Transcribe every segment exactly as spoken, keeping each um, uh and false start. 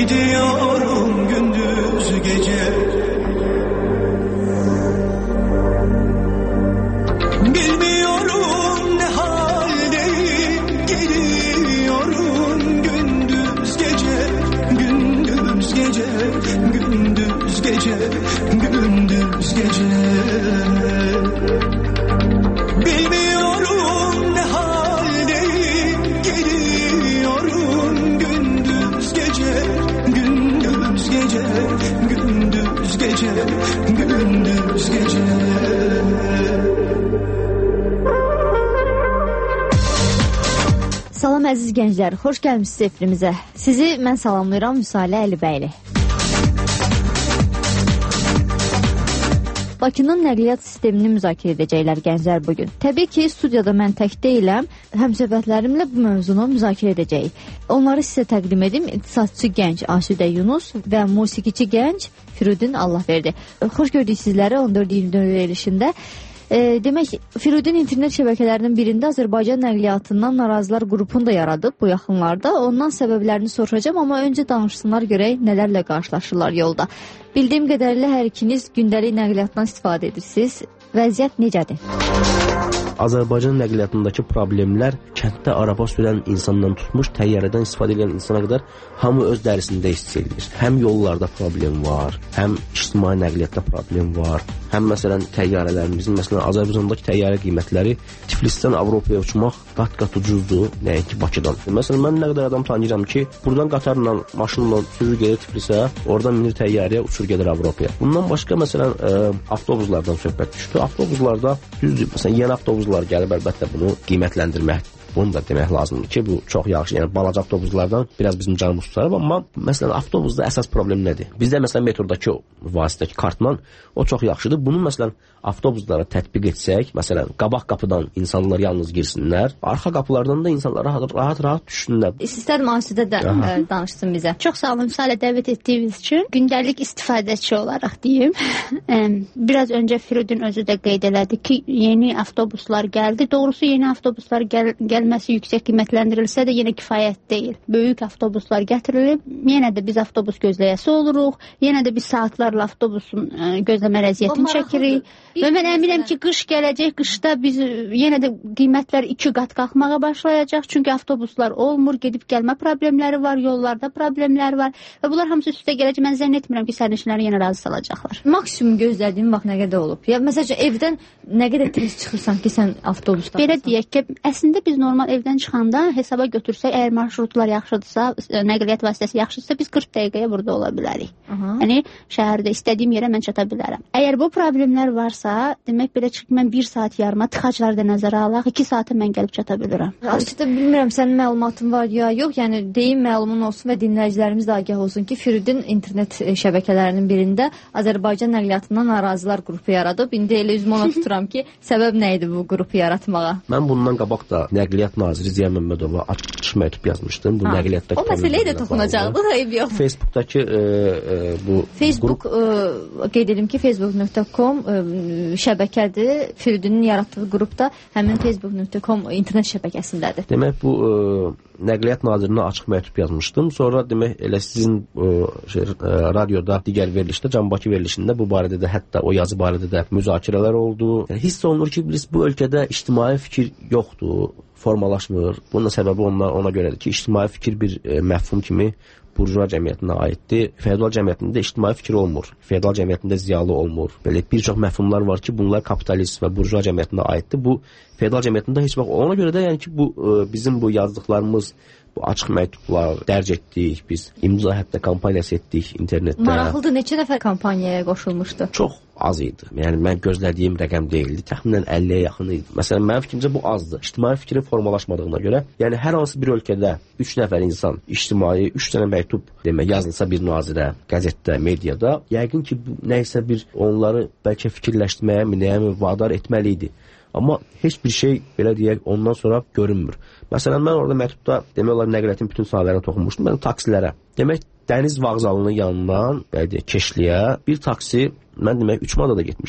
gidiyorum gündüz gece. Bilmiyorum ne haldeyim, gidiyorum gündüz gece, gündüz gece, gündüz gece, gündüz gece. Bilmiyorum ne haldeyim, gidiyorum gündüz gece, gündüz gece, gündüz gece, gündüz gece. Salam əziz gənclər, xoş gəlmişsiniz efrimizə. Sizi mən salamlayıram Müsalə Əlibəyli. Bakının nəqliyyat sistemini müzakirə edəcəklər gənclər bugün. Təbii ki, studiyada mən tək deyiləm, həmsöhbətlərimlə bu mövzunu müzakirə edəcəyik. Onları sizə təqdim edim iqtisadçı gənc Asudə Yunus və musiqiçi gənc Firudin Allahverdi. Xoş gördük sizləri on dörd iyirmi dörd verilişində. E, demək, Firudin internet şəbəkələrinin birində Azərbaycan nəqliyyatından narazılar qrupunu da yaradıb bu yaxınlarda. Ondan səbəblərini soruşacağım, amma öncə danışsınlar görək nələrlə qarşılaşırlar yolda. Bildiyim qədərilə hər ikiniz gündəlik nəqliyyatdan istifadə edirsiniz. Vəziyyət necədir? Azərbaycan nəqliyyatındakı problemlər kənddə araba sürən insandan tutmuş, təyyarədən istifadə edən insana qədər hamı öz dərisində hiss edilir. Həm yollarda problem var, həm ictimai nəqliyyatda problem var, həm məsələn təyyarələrimizin, məsələn Azərbaycandakı təyyarə qiymətləri Tiflisdən Avropaya uçmaq qat-qat ucuzdur, nəinki Bakıdan. Məsələn, mən nə qədər adam tanıyıram ki, buradan qatarla, maşınla sürür gedir Tiflisə, oradan minir təyyarəyə, uçur gedir Avropaya. Bundan başqa məsələn ə, avtobuslardan söhbət düşdü. Avtobuslarda düzdür, məsələn yeni avtobuslar gəlib, əlbəttə bunu qiymətləndirmək, bunu da demək lazımdır ki, bu çox yaxşı, yəni balaca avtobuslardan biraz bizim canımız tutarıb, amma məsələn avtobusda əsas problem nədir? Bizdə məsələn metrodakı vasitədəki kartman o çox yaxşıdır. Bunu məsələn avtobuslara tətbiq etsək, məsələn qabaq qapıdan insanlar yalnız girsinlər, arxa qapılardan da insanlar rahat-rahat düşsünlər. İstədim Asudə də ə, danışsın bizə. Çox sağ olun Müsalə dəvət etdiyiniz üçün. Gündəlik istifadəçi olaraq deyim. Biraz öncə Firudin özü də qeyd elədi ki, yeni avtobuslar gəldi. Doğrusu yeni avtobuslar gəl gəlməsi yüksək qiymətləndirilsə də yenə kifayət deyil. Böyük avtobuslar gətirilib, yenə də biz avtobus gözləyəsi oluruq. Yenə də biz saatlarla avtobusun ə, gözləmə əziyyətini çəkirik. Və mən əminəm ki, qış gələcək, qışda biz yenə də qiymətlər iki qat qalxmağa başlayacaq. Çünki avtobuslar olmur, gedib gəlmə problemləri var, yollarda problemlər var. Və bunlar hamısı üstə gələcək. Mən zənn etmirəm ki, sərnişinləri yenə razı salacaqlar. Maksimum gözlədiyim vaxt nə qədər olub? Ya məsələn, evdən nə qədər tez çıxırsan ki, sən avtobusdan? Belə deyək ki, əslində biz normal evdən çıxanda hesaba götürsək, əgər marşrutlar yaxşıdırsa, nəqliyyat vasitəsi yaxşıdırsa, biz qırx dəqiqəyə burada ola bilərik. Aha. Yəni şəhərdə istədiyim yerə mən çata bilərəm. Əgər bu problemlər varsa, demək belə ki, mən bir saat yarıma tıxacları da nəzərə alaq, iki saata mən gəlib çata bilirəm. Aslında bilmirəm sənin məlumatın var ya yox, yəni deyim məlumun olsun və dinləyicilərimiz də agah olsun ki, Firudin internet şəbəkələrinin birində Azərbaycan nəqliyyatından narazılar qrupu yaradıb. İndi elə üzümü ona tuturam ki, səbəb nə idi bu qrupu yaratmağa? Mən bundan qabaq da Nəqliyyat Naziri Ziya Məmmədova açıq məktub yazmışdım. Bu nəqliyyatdakı o məsələyə də toxunacaqdı, eyb yox. Facebookdakı e, e, bu Facebook qrup... e, qeyd edim ki, facebook nöqtə com e, şəbəkədir. Firudinin yaratdığı qrupda həmin facebook nöqtə com internet şəbəkəsindədir. Demək bu e, Nəqliyyat Nazirinə açıq məktub yazmışdım. Sonra demək elə sizin e, şey, e, radioda digər verilişdə, Can Bakı verilişində bu barədə də hətta o yazı barədə də müzakirələr oldu. Yəni, hiss olunur ki, biz bu ölkədə ictimai fikir yoxdur, formalaşmır. Bunun səbəbi ona, ona görədir ki, ictimai fikir bir e, məfhum kimi burjua cəmiyyətinə aiddir. Feodal cəmiyyətində ictimai fikir olmur. Feodal cəmiyyətində ziyalı olmur. Belə bir çox məfhumlar var ki, bunlar kapitalist və burjua cəmiyyətinə aiddir. Bu feodal cəmiyyətində heç vaxt. Ona görə də yəni ki, bu e, bizim bu yazdıqlarımız, bu açıq məktublar dərc etdik, biz imza hətta kampaniyası etdik internetdə. Maraqlıdır, neçə nəfər kampaniyaya qoşulmuşdu? Çox az idi. Yəni mən gözlədiyim rəqəm deyildi. Təxminən əlliyə yaxın idi. Məsələn, mənim fikrimcə bu azdır. İctimai fikrin formalaşmadığına görə, yəni hər hansı bir ölkədə üç nəfər insan ictimai üç dənə məktub demək yazılsa bir nazirə, qəzetdə, mediada, yəqin ki, bu nə isə bir onları bəlkə fikirləşdirməyə, minəyə vadar etməli idi. Amma heç bir şey belə deyək ondan sonra görünmür. Məsələn, mən orada məktubda demək olar nəqliyyatın bütün sahələrinə toxunmuşdum. Mən taksilərə. Demək, dəniz vağzalının yanından, belə deyək, Keşliyə bir taksi, mən demək üç manata da getmişəm.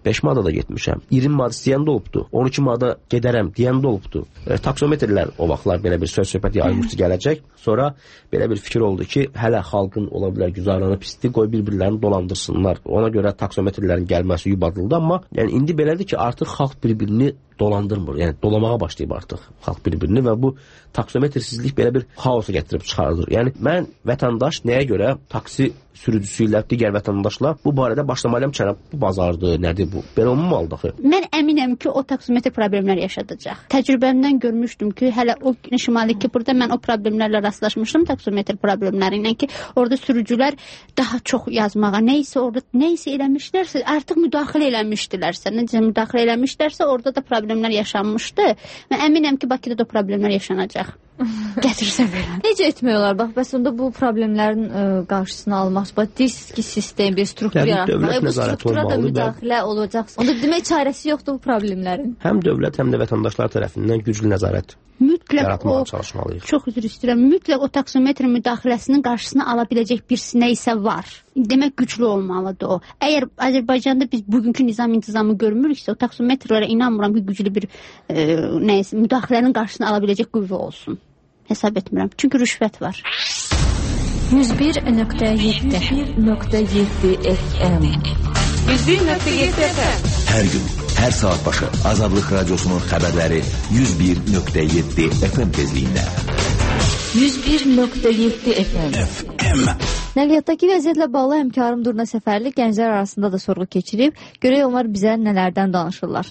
beş manata da getmişəm. iyirmi manat istəyən də olubdu. on iki manata gedərəm deyən də olubdu. E, taksometrlər o vaxtlar belə bir söz söhbət yayılmışdı gələcək. Sonra belə bir fikir oldu ki, hələ xalqın ola bilər güzəranı pisdir, qoy bir-birlərini dolandırsınlar. Ona görə taksometrlərin gəlməsi yubadıldı, amma yəni indi belədir ki, artıq xalq bir-birini dolandırmır. Yəni dolamağa başlayıb artıq xalq bir-birini və bu taksometrsizlik belə bir xaosa gətirib çıxardır. Yəni mən vətəndaş nəyə görə taksi sürücüsü ilə digər vətəndaşlar bu barədə başlamalıyam ki, bu bazardır, nədir bu? Belə olmamalıdır axı. Mən əminəm ki, o taksometr problemlər yaşadacaq. Təcrübəmdən görmüşdüm ki, hələ o Şimali Kiprdə mən o problemlərlə rastlaşmışdım, taksometr problemləri ilə ki, orada sürücülər daha çox yazmağa, nəysə orada nəysə eləmişlərsə, artıq müdaxilə eləmişdilərsə, necə müdaxilə eləmişlərsə, orada da problemlər yaşanmışdı. Mən əminəm ki, Bakıda da problemlər yaşanacaq. Gətirsə belə. Necə etmək olar? Bax, bəs onda bu problemlərin ə, qarşısını almaq, bax, deyirsiz ki, sistem, bir struktur yaratmaq, bu struktura da müdaxilə olacaqsa, onda demək çarəsi yoxdur bu problemlərin. Həm dövlət, həm də vətəndaşlar tərəfindən güclü nəzarət mütləq yaratmağa o, çalışmalıyıq. Çox üzr istəyirəm, mütləq o taksometr müdaxiləsinin qarşısını ala biləcək bir nə isə var. Demək güclü olmalıdır o. Əgər Azərbaycanda biz bugünkü nizam-intizamı görmürüksə, o taksometrlərə inanmıram ki, güclü bir e, nə isə müdaxilənin qarşısını ala biləcək qüvvə olsun. Hesab etmirəm. Çünki rüşvət var. yüz bir nöqtə yeddi F M yüz bir nöqtə yeddi F M Hər gün, hər saat başı Azadlıq Radiosunun xəbərləri yüz bir nöqtə yeddi F M tezliyində. yüz bir nöqtə yeddi F M Nəqliyyatdakı vəziyyətlə bağlı həmkarım Durna Səfərli gənclər arasında da sorğu keçirib. Görək onlar bizə nələrdən danışırlar.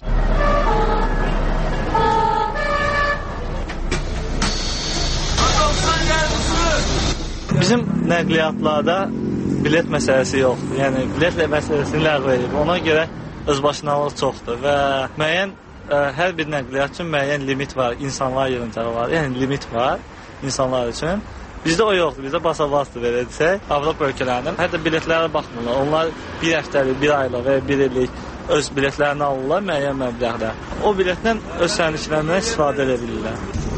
Bizim nəqliyyatlarda bilet məsələsi yoxdur. Yəni bilet məsələsini ləğv edib. Ona görə özbaşınalıq çoxdur və müəyyən ə, hər bir nəqliyyat üçün müəyyən limit var, insanlar yığıncağı var. Yəni limit var insanlar üçün. Bizdə o yoxdur. Bizdə basa-basdır belə desək. Avropa ölkələrinin hətta biletlərə baxmırlar. Onlar bir həftəlik, bir aylıq və bir illik öz biletlərini alırlar müəyyən məbləğdə. O biletdən öz sərnişinlərindən istifadə edə bilirlər.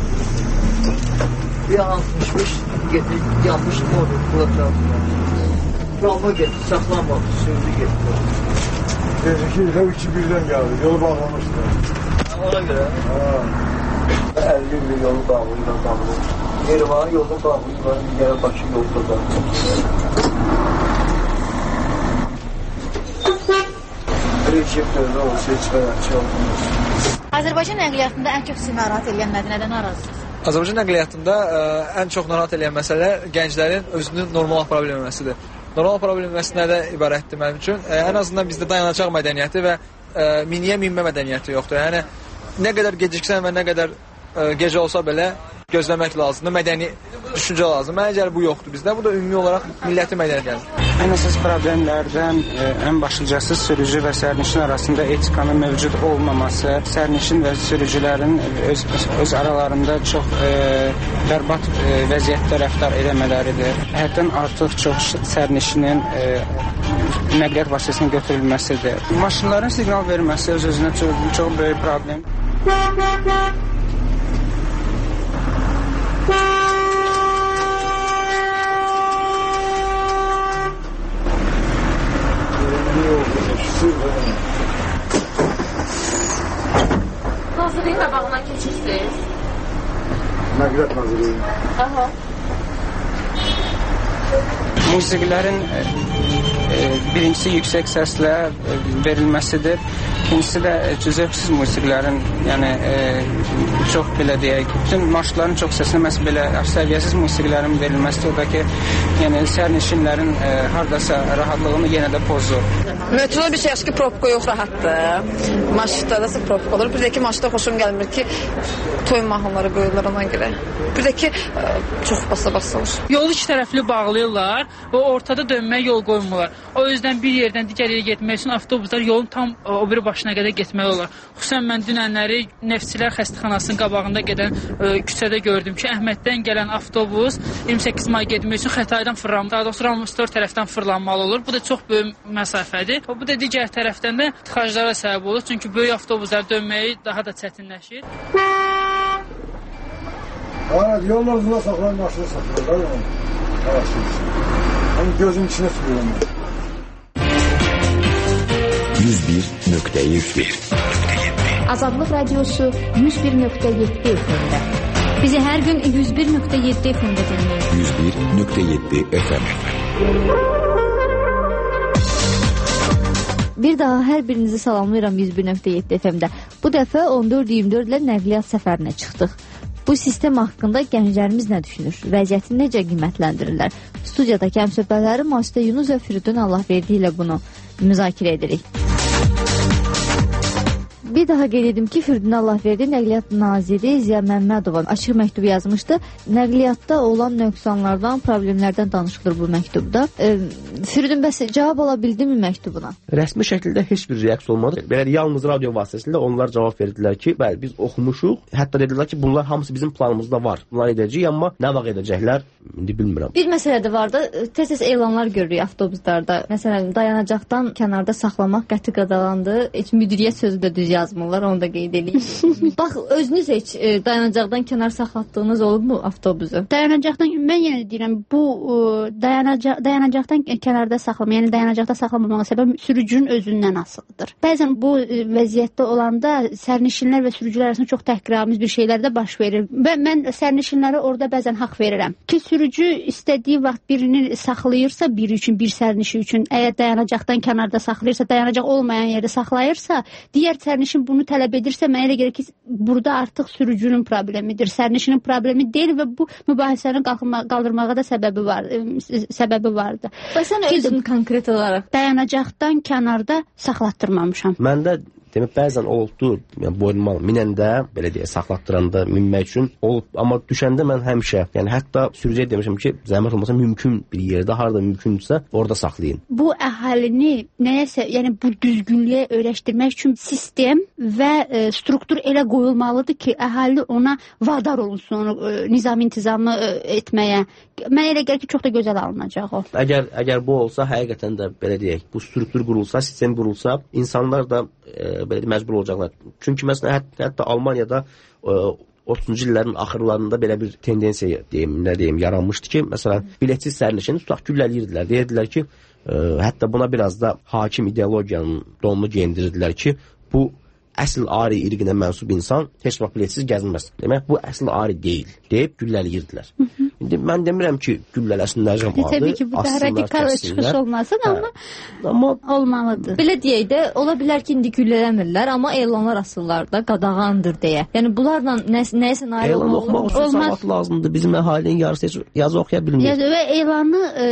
Bir altmış getir, yanlış oldu, kulaklar. Travma getir, saklanmadı, sürdü getir. Tezki ile üçü birden geldi, yolu bağlamışlar. Ona göre? elli il yolu bağlıyla bağlı. Yeri var, yolu bağlıyla, yere başı yolda da. Recep dövlə olsa heç bələdçi olmaz. Azərbaycan nəqliyyatında ən çox sizi narahat edən nədir, nədən narazısınız? Azərbaycan nəqliyyatında ə, ən çox narahat edən məsələ gənclərin özünün normal problem etməsidir. Normal problem etməsi nədən ibarətdir mənim üçün? Ə, ən azından bizdə dayanacaq mədəniyyəti və ə, miniyə minmə mədəniyyəti yoxdur. Yəni nə qədər geciksən və nə qədər ə, gecə olsa belə gözləmək lazımdır, mədəni düşüncə lazımdır. Mənə gəlir bu yoxdur bizdə. Bu da ümumi olaraq milləti mədəniyyətidir. Ən əsas problemlərdən ə, ən başlıcası sürücü və sərnişin arasında etikanın mövcud olmaması, sərnişin və sürücülərin öz, öz aralarında çox ə, bərbad ə, vəziyyətdə rəftar eləmələridir. Həddən artıq çox sərnişinin ə, nəqliyyat vasitəsinin götürülməsidir. Maşınların siqnal verməsi öz-özünə çox, çox böyük problem. Nazirliyin qabağından keçirsiniz? Nəqliyyat Nazirliyi. Aha. Musiqilərin e, birincisi yüksək səslə e, verilməsidir. İkincisi də cüzövsüz musiqilərin, yəni e, çox belə deyək, bütün marşların çox səsinə məhz belə səviyyəsiz musiqilərin verilməsidir. O da ki, yəni sərnişinlərin e, hardasa rahatlığını yenə də pozur. Metroda bir şey ki, propka yox, rahatdır. Maşında da propka olur. Bir də ki, maşında xoşum gəlmir ki, toy mahnıları qoyurlar ona görə. Bir də ki, çox basa-basa olur. Yolu iki tərəfli bağlayırlar və ortada dönməyə yol qoymurlar. O yüzdən bir yerdən digər yerə getmək üçün avtobuslar yolun tam o biri başına qədər getməli olur. Xüsusən mən dünənləri Neftçilər xəstəxanasının qabağında gedən ə, küçədə gördüm ki, Əhməddən gələn avtobus iyirmi səkkiz may getmək üçün Xətayidən fırlanmalı, daha doğrusu Ramstor tərəfdən fırlanmalı olur. Bu da çox böyük məsafədir. Bu da digər tərəfdən də tıxaclara səbəb olur. Çünki böyük avtobuslar dönməyi daha da çətinləşir. Evet, yolun uzuna saxlayan maşını saxlayırlar. Hani gözün içine sürüyorum. yüz bir nöqtə yeddi. Azadlıq Radiosu yüz bir nöqtə yeddi F M-də. Bizi hər gün yüz bir nöqtə yeddi F M-də dinləyin. yüz bir nöqtə yeddi F M. Bir daha hər birinizi salamlayıram yüz bir nöqtə yeddi F M-də. Bu dəfə on dörd iyirmi dörd ilə nəqliyyat səfərinə çıxdıq. Bu sistem haqqında gənclərimiz nə düşünür? Vəziyyətini necə qiymətləndirirlər? Studiyadakı həmsöhbətlərim Masidə Yunus və Firidun Allahverdi ilə bunu müzakirə edirik. Bir daha qeyd edim ki, Firidun Allahverdi Nəqliyyat Naziri Ziya Məmmədova açıq məktubu yazmışdı. Nəqliyyatda olan nöqsanlardan, problemlərdən danışılır bu məktubda. E, Firidun, bəs cavab ala bildinmi məktubuna? Rəsmi şəkildə heç bir reaksiya olmadı. Belə yalnız radio vasitəsilə onlar cavab verdilər ki, bəli, biz oxumuşuq. Hətta dedilər ki, bunlar hamısı bizim planımızda var. Bunlar edəcəyik, amma nə vaxt edəcəklər, indi bilmirəm. Bir məsələ də var da, tez-tez elanlar görürük avtobuslarda. Məsələn, dayanacaqdan kənarda saxlamaq qəti qadalandı. Heç müdiriyyət sözü də düz yazmırlar, onu da qeyd edeyim. Bax, özünüz heç e, dayanacaqdan kənar saxlatdığınız olubmu avtobusu? Dayanacaqdan, mən yenə deyirəm, bu e, dayanacaq, dayanacaqdan kənarda saxlama, yəni dayanacaqda saxlamamağa səbəb sürücünün özündən asılıdır. Bəzən bu e, vəziyyətdə olanda sərnişinlər və sürücülər arasında çox təhqiramiz bir şeylər də baş verir. Və mən sərnişinlərə orada bəzən haqq verirəm ki, sürücü istədiyi vaxt birini saxlayırsa, biri üçün, bir sərnişin üçün, əgər dayanacaqdan kənarda saxlayırsa, dayanacaq olmayan yerdə saxlayırsa, digər sərnişin bunu tələb edirsə, mənə elə gəlir ki, burada artıq sürücünün problemidir, sərnişinin problemi deyil və bu mübahisənin qaldırmağa da səbəbi var, səbəbi vardı. Və sən özün konkret olaraq dayanacaqdan kənarda saxlatdırmamışam. Məndə demək, bəzən oldu, yəni boynuma minəndə, belə deyə, saxlatdıranda, minmək üçün olub. Amma düşəndə mən həmişə, yəni hətta sürücüyə demişəm ki, zəhmət olmasa mümkün bir yerdə, harada mümkündürsə, orada saxlayın. Bu əhalini nəyəsə, yəni bu düzgünlüyə öyrəşdirmək üçün sistem və e, struktur elə qoyulmalıdır ki, əhali ona vadar olunsun, onu e, nizam-intizamı e, etməyə. Mənə elə gəlir ki, çox da gözəl alınacaq o. Əgər, əgər bu olsa, həqiqətən də, belə deyək, bu struktur qurulsa, sistem qurulsa, insanlar da e, belə də məcbur olacaqlar. Çünki məsələn hətta, hətta Almaniyada e, otuzuncu illərin axırlarında belə bir tendensiya deyim, nə deyim, yaranmışdı ki, məsələn biletsiz sərnişini tutaq güllələyirdilər. Deyirdilər ki, e, hətta buna biraz da hakim ideologiyanın donunu geyindirdilər ki, bu əsl ari irqinə mənsub insan heç vaxt biletsiz gəzməz. Demək, bu əsl ari deyil, deyib güllələyirdilər. İndi mən demirəm ki, güllələsinlər cəmaatı. Təbii ki, bu da radikal çıxış olmasın, hə. amma, amma olmalıdır. Belə deyək də, ola bilər ki, indi güllələmirlər, amma elanlar asırlar da, qadağandır deyə. Yəni, bunlarla nə, nəyəsə nail elan olmaq oxumaq üçün savat lazımdır. Bizim əhalinin yarısı heç yazı oxuya bilmir. Yazı və elanı, e,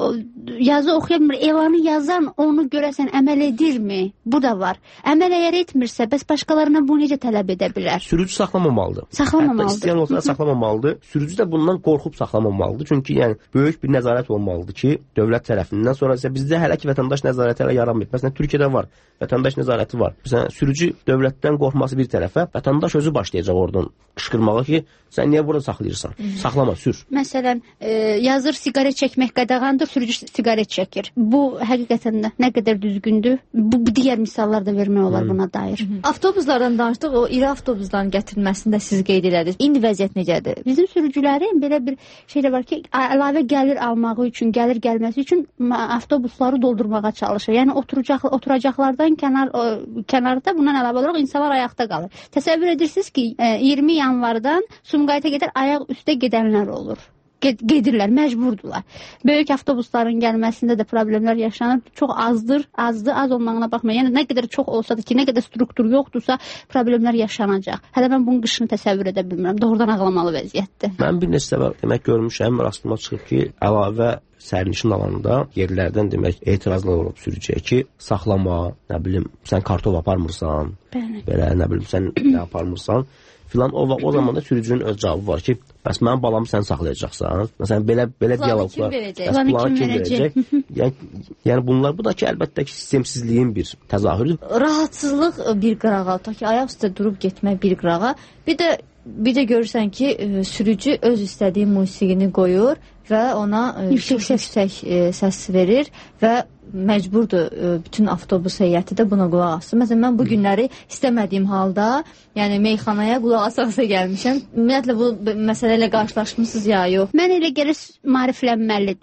yazı oxuya bilmir. Elanı yazan onu görəsən əməl edirmi? Bu da var. Əməl əgər etmirsə, bəs başqalarına bunu necə tələb edə bilər? Sürücü saxlamamalıdır. Saxlamamalıdır. Hətta istəyən olsa saxlamamalıdır. Sürücü də bundan qorxub saxlamamalıdır. Çünki yəni böyük bir nəzarət olmalıdır ki, dövlət tərəfindən. Sonra isə bizdə hələ ki vətəndaş nəzarəti hələ yaranmayıb. Məsələn, Türkiyədə var. Vətəndaş nəzarəti var. Məsələn, sürücü dövlətdən qorxması bir tərəfə, vətəndaş özü başlayacaq oradan qışqırmağa ki, sən niyə burada saxlayırsan? Saxlama, sür. Məsələn, e, yazır siqaret çəkmək qadağandır, sürücü siqaret çəkir. Bu həqiqətən də nə qədər düzgündür? Bu digər misallar da vermək olar buna dair. Avtobuslardan danışdıq, o iri avtobusların gətirilməsində siz qeyd elədiniz. İndi vəziyyət necədir? Bizim sürücülərin belə bir şey də var ki, əlavə gəlir almağı üçün, gəlir gəlməsi üçün avtobusları doldurmağa çalışır. Yəni oturacaq, oturacaqlardan kənar o, kənarda bundan əlavə olaraq insanlar ayaqda qalır. Təsəvvür edirsiniz ki, iyirmi yanvardan Sumqayıta qədər ayaq üstə gedənlər olur. Gedirlər, məcburdular. Böyük avtobusların gəlməsində də problemlər yaşanır. Çox azdır, azdır, az olmağına baxmayın. Yəni nə qədər çox olsa da ki, nə qədər struktur yoxdursa, problemlər yaşanacaq. Hələ mən bunun qışını təsəvvür edə bilmirəm. Doğrudan ağlamalı vəziyyətdir. Mən bir neçə dəfə demək görmüşəm, rastıma çıxıb ki, əlavə sərnişin alanda yerlərdən demək etirazlar olub sürücüyə ki, saxlama, nə bilim, sən kartov aparmırsan, Bəli. belə nə bilim, sən nə aparmırsan filan. O, o zaman da sürücünün öz cavabı var ki, bəs mənim balamı sən saxlayacaqsan. Məsələn, belə belə diyaloqlar. Bəs planı kim verəcək? yəni, yəni bunlar, bu da ki, əlbəttə ki, sistemsizliyin bir təzahürüdür. Rahatsızlıq bir qırağa, ta ki, ayaq üstə durub getmək bir qırağa. Bir də bir də görürsən ki, sürücü öz istədiyi musiqini qoyur və ona yüksək-yüksək səs verir və məcburdur bütün avtobus heyəti də buna qulaq assın. Məsələn, mən bu günləri istəmədiyim halda, yəni meyxanaya qulaq asaqsa gəlmişəm. Ümumiyyətlə bu məsələ ilə qarşılaşmısınız ya yox? Mən elə gəlir maariflənməlidir.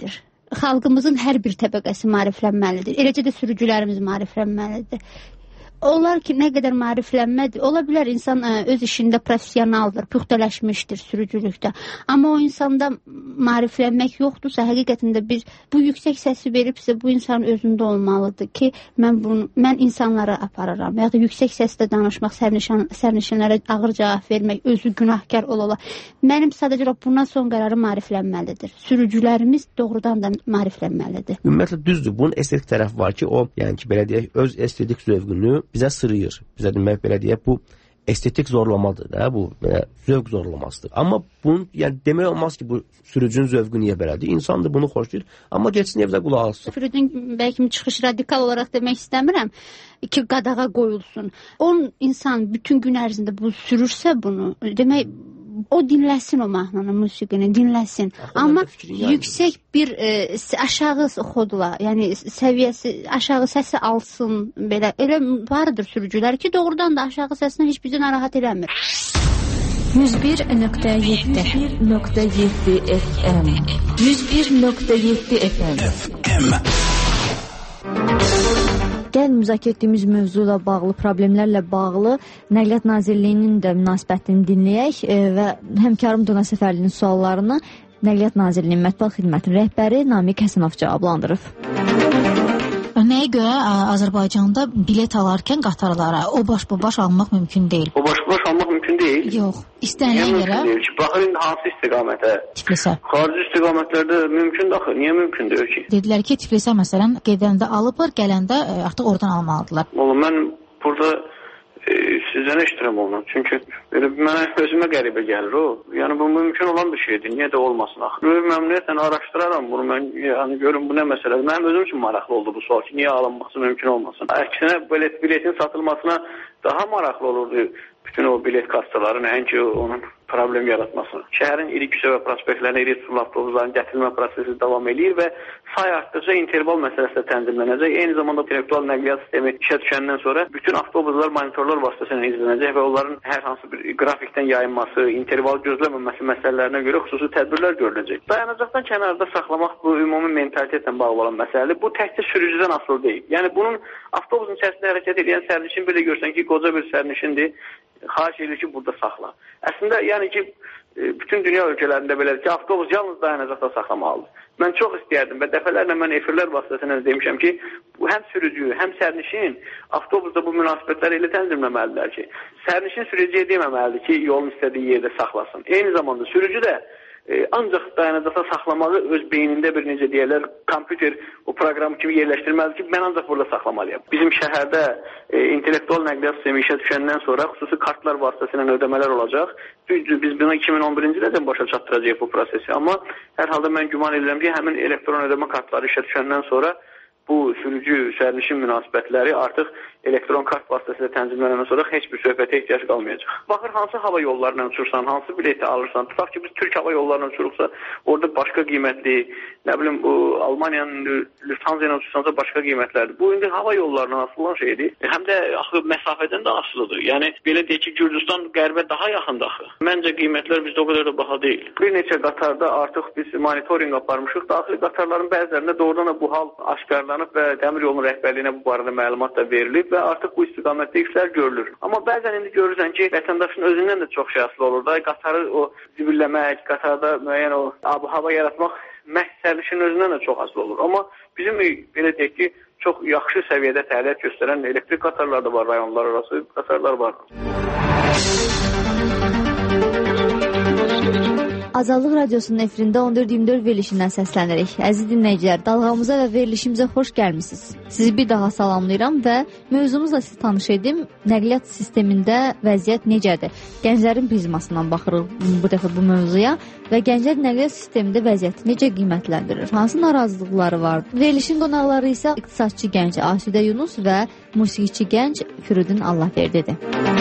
xalqımızın hər bir təbəqəsi maariflənməlidir. Eləcə də sürücülərimiz maariflənməlidir. Onlar ki, nə qədər maariflənmədir, ola bilər insan ə, öz işində professionaldır, püxtələşmişdir sürücülükdə. Amma o insanda maariflənmək yoxdursa, həqiqətində biz bu yüksək səsi veribsə, bu insanın özündə olmalıdır ki, mən bunu, mən insanlara aparıram. Ya da yüksək səslə danışmaq, sərnişin, sərnişinlərə ağır cavab vermək, özü günahkar ola. Mənim sadəcə bundan son qərarı maariflənməlidir. Sürücülərimiz doğrudan da maariflənməlidir. Ümumiyyətlə düzdür. Bunun estetik tərəfi var ki, o, yəni ki, belə deyək, öz estetik zövqünü bizə sırıyır. Bizə demək belə deyək, bu estetik zorlamadır da, bu belə zövq zorlamasıdır. Amma bunun, yəni demək olmaz ki, bu sürücünün zövqü niyə belədir? İnsan da bunu xoşlayır, amma getsin evdə qulaq alsın. Sürücünün bəlkə çıxış radikal olaraq demək istəmirəm ki, qadağa qoyulsun. On insan bütün gün ərzində bu sürürsə bunu, demək o dinləsin o mahnını, musiqini dinləsin. Axı, amma yüksək bir e, aşağı xodla, yəni səviyyəsi, aşağı səsi alsın belə. Elə vardır sürücülər ki, doğrudan da aşağı səsinə heç bizi narahat eləmir. yüz bir nöqtə yeddi nöqtə yeddi F M yüz bir nöqtə yeddi F M Gəlin müzakirə etdiyimiz mövzuyla bağlı, problemlərlə bağlı Nəqliyyat Nazirliyinin də münasibətini dinləyək e, və həmkarım Dona Səfərlinin suallarını Nəqliyyat Nazirliyinin mətbuat xidmətinin rəhbəri Namiq Həsənov cavablandırıb. Nəyə görə Azərbaycanda bilet alarkən qatarlara o baş bu baş almaq mümkün deyil? O baş bu baş almaq mümkün deyil. Yox, istənilən yerə. Baxın indi hansı istiqamətə? Tiflisə. Xarici istiqamətlərdə mümkündür axı. Niyə mümkün deyil ki? Dedilər ki, Tiflisə məsələn gedəndə alıblar, gələndə artıq oradan almalıdırlar. Oğlum mən burada e, sizdən eşitirəm onu. Çünki belə mənə özümə qəribə gəlir o. Yəni bu mümkün olan bir şeydir. Niyə də olmasın axı? Böyük məmnuniyyətlə araşdıraram bunu. Mən yəni görüm bu nə məsələdir. Mənim özüm üçün maraqlı oldu bu sual ki, niyə alınması mümkün olmasın? Əksinə bilet biletin satılmasına daha maraqlı olurdu bütün o bilet kassaları, nəinki onun problem yaratmasını. Şəhərin iri küçə və prospektlərinə iri tutulan avtobusların gətirilmə prosesi davam edir və say artdıqca interval məsələsi də tənzimlənəcək. Eyni zamanda intellektual nəqliyyat sistemi işə düşəndən sonra bütün avtobuslar monitorlar vasitəsilə izlənəcək və onların hər hansı bir qrafikdən yayınması, interval gözləməməsi məsələlərinə görə xüsusi tədbirlər görüləcək. Dayanacaqdan kənarda saxlamaq bu ümumi mentalitetlə bağlı olan məsələdir. Bu təkcə sürücüdən asılı deyil. Yəni bunun avtobusun içərisində hərəkət edən sərnişin belə görsən ki, qoca bir sərnişindir, xahiş edir ki, burada saxla. Əslində, yəni ki, bütün dünya ölkələrində belədir ki, avtobus yalnız dayanacaqda saxlamalıdır. Mən çox istəyərdim və dəfələrlə mən efirlər vasitəsilə demişəm ki, bu həm sürücü, həm sərnişin avtobusda bu münasibətləri elə tənzimləməlidirlər ki, sərnişin sürücüyə deməməlidir ki, yolun istədiyi yerdə saxlasın. Eyni zamanda sürücü də e, ancaq dayanacaqda saxlamağı öz beynində bir necə deyərlər, kompüter o proqram kimi yerləşdirməlidir ki, mən ancaq burada saxlamalıyam. Bizim şəhərdə e, intellektual nəqliyyat sistemi işə düşəndən sonra xüsusi kartlar vasitəsilə ödəmələr olacaq. Düzdür, biz bunu iki min on birinci ildən başa çatdıracağıq bu prosesi, amma hər halda mən güman edirəm ki, həmin elektron ödəmə kartları işə düşəndən sonra bu sürücü sərnişin münasibətləri artıq elektron kart vasitəsilə tənzimlənəndən sonra heç bir söhbətə ehtiyac qalmayacaq. Baxır, hansı hava yollarına uçursan, hansı bileti alırsan, tutaq ki, biz Türk hava yollarına uçuruqsa, orada başqa qiymətli, nə bilim, bu Almaniyanın Lufthansa ilə uçursansa başqa qiymətlərdir. Bu, indi hava yollarına asılı olan şeydir. Həm də axı məsafədən də asılıdır. Yəni, belə deyək ki, Gürcüstan qərbə daha yaxındır axı. Məncə qiymətlər bizdə o qədər də baha deyil. Bir neçə qatarda artıq biz monitoring aparmışıq. Daxili qatarların bəzilərində doğrudan da bu hal aşkarlanıb və dəmir yolunun rəhbərliyinə bu barədə məlumat da verilib və artıq bu istiqamətdə işlər görülür. Amma bəzən indi görürsən ki, vətəndaşın özündən də çox şey asılı olur da, qatarı o zibilləmək, qatarda müəyyən o ab-hava yaratmaq məhz sərnişinin özündən də çox asılı olur. Amma bizim belə deyək ki, çox yaxşı səviyyədə fəaliyyət göstərən elektrik qatarlar da var, rayonlar arası qatarlar var. Azadlıq Radiosunun efirində on dörd iyirmi dörd verilişindən səslənirik. Əziz dinləyicilər, dalğamıza və verilişimizə xoş gəlmisiniz. Sizi bir daha salamlayıram və mövzumuzla sizi tanış edim. Nəqliyyat sistemində vəziyyət necədir? Gənclərin prizmasından baxırıq bu dəfə bu mövzuya və gənclər nəqliyyat sistemində vəziyyəti necə qiymətləndirir? Hansı narazılıqları var? Verilişin qonaqları isə iqtisadçı gənc Asudə Yunus və musiqiçi gənc Firudin Allahverdidir.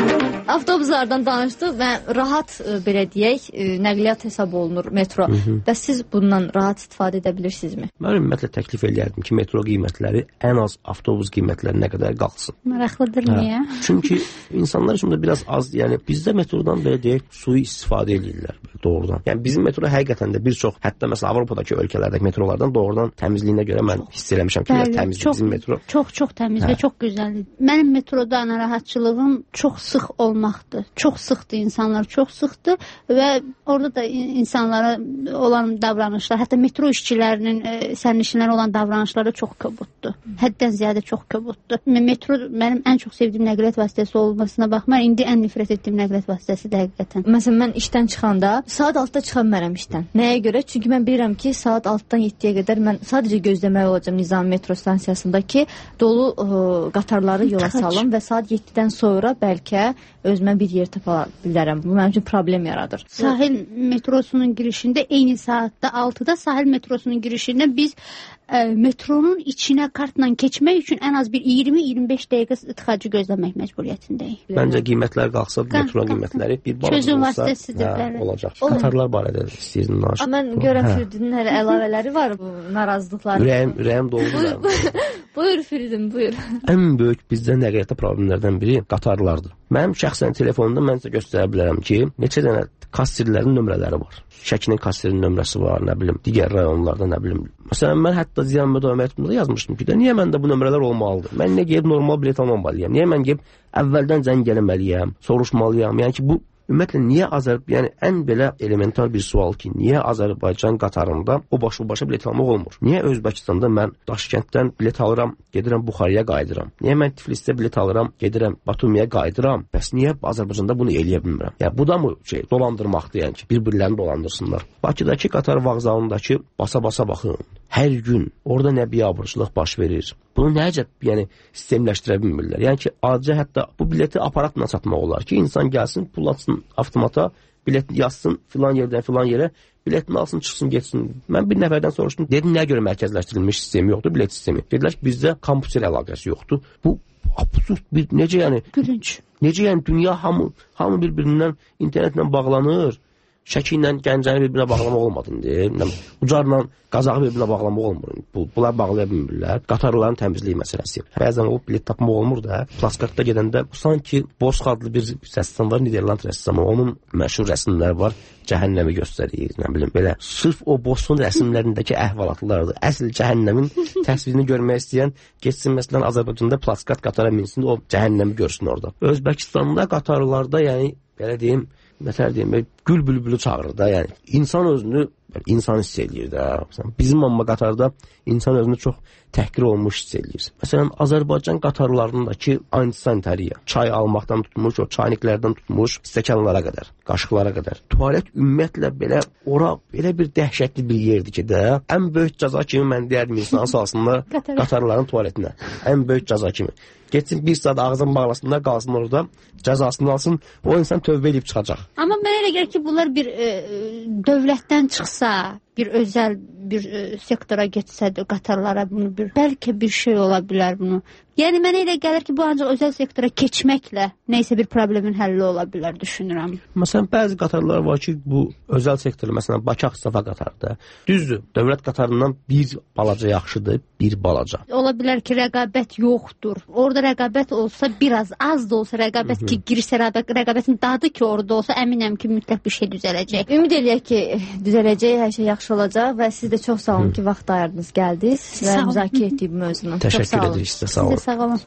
Avtobuslardan danışdıq və rahat belə deyək, nəqliyyat hesab olunur metro. Hı -hı. Və siz bundan rahat istifadə edə bilirsinizmi? Mən ümumiyyətlə təklif eləyərdim ki, metro qiymətləri ən az avtobus qiymətlərinə qədər qalxsın. Maraqlıdır, niyə? Çünki insanlar üçün də biraz az, yəni bizdə metrodan belə deyək, sui istifadə edirlər doğrudan. Yəni bizim metro həqiqətən də bir çox, hətta məsələn Avropadakı ölkələrdəki metrolardan doğrudan təmizliyinə görə mən hiss eləmişəm ki, Bəli, təmizlik çox, bizim metro. Çox çox təmiz hə. və çox gözəldir. Mənim metroda narahatçılığım çox sıx olmaqdır. Çox sıxdır insanlar, çox sıxdır və orada da insanlara olan davranışlar, hətta metro işçilərinin e, sərnişinlərə olan davranışları çox kobuddur. Həddən ziyadə çox kobuddur. Metro mənim ən çox sevdiyim nəqliyyat vasitəsi olmasına baxmayaraq indi ən nifrət etdiyim nəqliyyat vasitəsidir həqiqətən. Məsələn mən işdən çıxanda saat altıda çıxa bilmərəm işdən. Nəyə görə? Çünki mən bilirəm ki, saat altıdan yeddiyə qədər mən sadəcə gözləmək olacağam Nizami metro stansiyasında ki, dolu ə, qatarları yola salım və saat yeddidən sonra bəlkə özümə bir yer tapa bilərəm. Bu mənim üçün problem yaradır. Sahil metrosunun girişində eyni saatda altıda sahil metrosunun girişində biz ə, metronun içinə kartla keçmək üçün ən az bir iyirmi iyirmi beş dəqiqə tıxacı gözləmək məcburiyyətindəyik. Məncə qiymətlər qalxsa, metro qiymətləri bir çözüm vasitəsidir. Olacaq. Qatarlar barədə istəyirdim danışım. Mən görəm Firidinin hələ əlavələri var bu narazılıqları. Ürəyim, ürəyim doldu. Buyur Firidin, buyur. Ən böyük bizdə nəqliyyatda problemlərdən biri qatarlardır. Mənim şəxsən telefonumda mən sizə göstərə bilərəm ki, neçə dənə kassirlərin nömrələri var. Şəkinin kassirinin nömrəsi var, nə bilim, digər rayonlarda, nə bilim. Məsələn, mən hətta ziyan müdafiətimdə yazmışdım ki, niyə məndə bu nömrələr olmalıdır? Mən nə gedib normal bilet almalıyam? Niyə mən gedib əvvəldən zəng eləməliyəm, soruşmalıyam? Yəni ki, bu ümumiyyətlə niyə Azərbaycan, yəni ən belə elementar bir sual ki, niyə Azərbaycan qatarında o başı-başa bilet almaq olmur? Niyə Özbəkistanda mən Daşkənddən bilet alıram, gedirəm Buxarıya qayıdıram? Niyə mən Tiflisdə bilet alıram, gedirəm Batumiyə qayıdıram? Bəs niyə Azərbaycanda bunu eləyə bilmirəm? Yəni bu da mı şey, dolandırmaqdır, yəni ki, bir-birlərini dolandırsınlar? Bakıdakı qatar vağzalındakı basa-basa baxın. Hər gün orada nə biabırçılıq baş verir. Bunu necə, yəni sistemləşdirə bilmirlər. Yəni ki, adicə hətta bu bileti aparatla satmaq olar ki, insan gəlsin, pul atsın avtomata, bilet yazsın filan yerdən filan yerə, biletini alsın, çıxsın, getsin. Mən bir nəfərdən soruşdum, dedim, nəyə görə mərkəzləşdirilmiş sistemi yoxdur, bilet sistemi? Dedilər ki, bizdə kompüter əlaqəsi yoxdur. Bu absurd bir, necə yəni? Gülünç. Necə yəni, dünya hamı, hamı bir-birindən internetlə bağlanır. Şəki ilə Gəncəni bir-birinə bağlamaq olmadı. Ucarla Qazağı bir-birinə bağlamaq olmur. Bunlar bağlaya bilmirlər. Qatarların təmizliyi məsələsi. Bəzən o bilet tapmaq olmur da. Plaskatda gedəndə sanki Bosch adlı bir rəssam var, Niderland rəssamı. Onun məşhur rəsmləri var. Cəhənnəmi göstərir, nə bilim belə. Sırf o Bosch'un rəsmlərindəki əhvalatlardır. Əsl cəhənnəmin təsvirini görmək istəyən getsin məsələn Azərbaycanda plaskat qatara minsin, o cəhənnəmi görsün orada. Özbəkistanda qatarlarda, yəni belə deyim, məsələ deyim, gül bülbülü çağırır da, yəni insan özünü insan hiss eləyir də. Bizim amma qatarda insan özünü çox təhqir olmuş hiss eləyir. Məsələn, Azərbaycan qatarlarındakı antisanitariya, çay almaqdan tutmuş, o çayniklərdən tutmuş, stəkanlara qədər, qaşıqlara qədər. Tualet ümumiyyətlə belə, ora belə bir dəhşətli bir yerdir ki də, ən böyük cəza kimi mən deyərdim insanı salsınlar qatarların tualetinə. Ən böyük cəza kimi. Geçsin bir saat ağzını bağlasınlar, qalsın orada, cəzasını alsın, o insan tövbə edib çıxacaq. Amma mənə elə gəlir ki, bunlar bir e, dövlətdən çıxsa, bir özəl bir e, sektora geçsədir, qatarlara bunu bir, bəlkə bir şey ola bilər bunu. Yəni mənə elə gəlir ki, bu ancaq özəl sektora keçməklə nəysə bir problemin həlli ola bilər, düşünürəm. Məsələn, bəzi qatarlar var ki, bu özəl sektor, məsələn, Bakı-Ağstafa qatarıdır. Düzdür, dövlət qatarından bir balaca yaxşıdır, bir balaca. Ola bilər ki, rəqabət yoxdur. Orada rəqabət olsa, biraz az da olsa rəqabət ki, giriş rəqabətin dadı ki, orada olsa, əminəm ki, mütləq bir şey düzələcək. Ümid eləyək ki, düzələcək, hər şey yaxşı olacaq və siz də çox sağ olun ki, vaxt ayırdınız, gəldiniz və müzakirə etdik bu mövzunu. Təşəkkür edirik sizə, sağ olun. Sağ olun.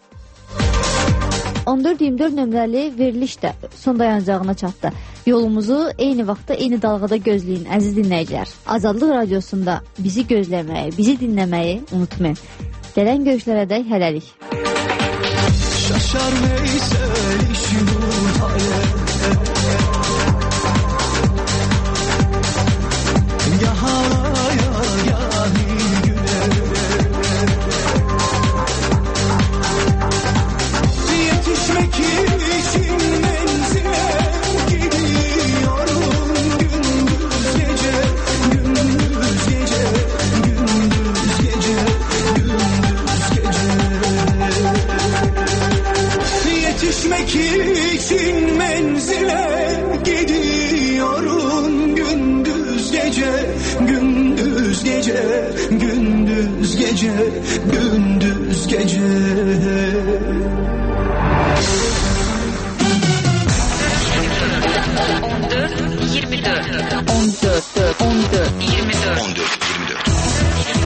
on dörd iyirmi dörd nömrəli veriliş də son dayanacağına çatdı. Yolumuzu eyni vaxtda, eyni dalğada gözləyin, əziz dinləyicilər. Azadlıq radiosunda bizi gözləməyi, bizi dinləməyi unutmayın. Gələn görüşlərədək hələlik. Şaşar Veysel işi bu hale, ya halaya ya güle, yetişmek için menzile gidiyorum gündüz gece, gündüz gece, gündüz gece, gündüz gece. Yetişmek için gündüz gece, gündüz gece. on dört iyirmi dörd on dörd